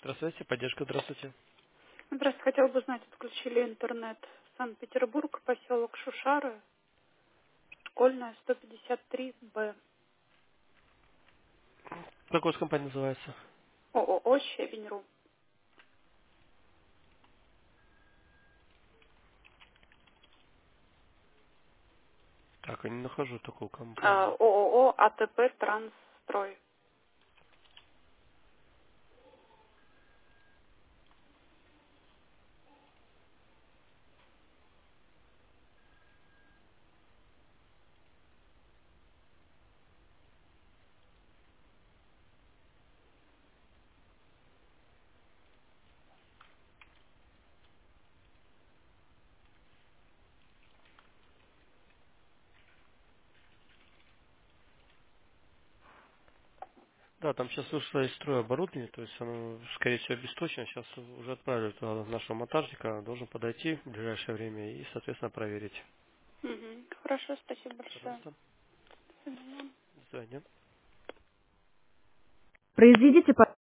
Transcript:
Здравствуйте, поддержка, здравствуйте. Здравствуйте, хотела бы знать, отключили интернет. Санкт-Петербург, поселок Шушары, школьная, 153Б. Как у вас компания называется? ООО «Щебень.ру». Так, я не нахожу такую компанию. ООО АТП «Трансстрой». Да, там сейчас вышло из строя оборудование, то есть оно, скорее всего, обесточено. Сейчас уже отправили туда нашего монтажника, должен подойти в ближайшее время и, соответственно, проверить. Мгм. Хорошо, спасибо большое. Пожалуйста. До свидания. До свидания. Произведите